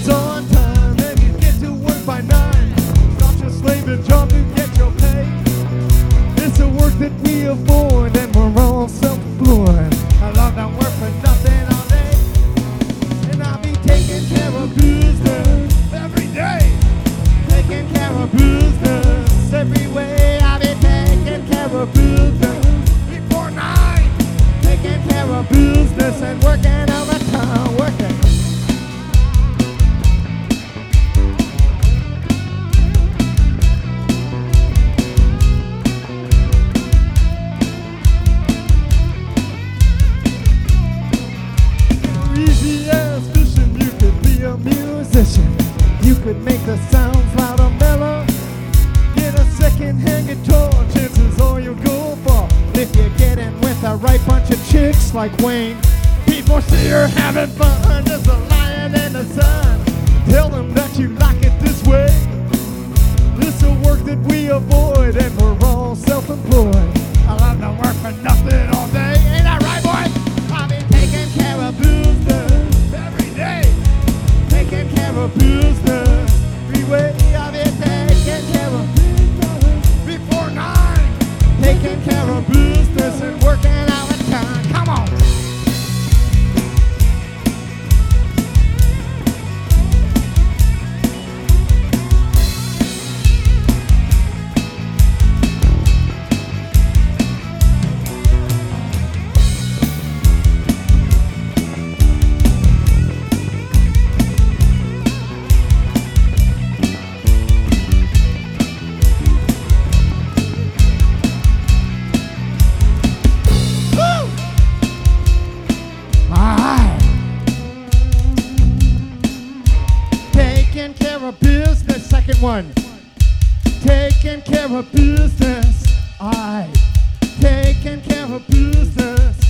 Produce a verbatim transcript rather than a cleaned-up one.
it's on time, and you get to work by nine. Stop your slaving job to get your pay. It's the work that we avoid, and we're all self-employed. I love that work for nothing all day, and I'll be taking care of business every day. Taking care of business every way. I'll be taking care of business before nine. Taking care of business and working overtime, working. Easy as fishing, you could be a musician. You could make the sounds loud or mellow. Get a second-hand guitar, chances are you'll go far. If you get in with the right bunch of chicks like Wayne, people see you're having fun. There's a lion in the sun. Tell them that you like it this way. This is work that we avoid, and we're all self-employed. I love to work for nothing all day. Ain't that right, boy? I'll be taking care of business every day. Taking care of business every way. I'll be taking care of business before nine. Taking care of business and working out of time. Come on. Taking care of business, second one. Taking care of business, I taking care of business.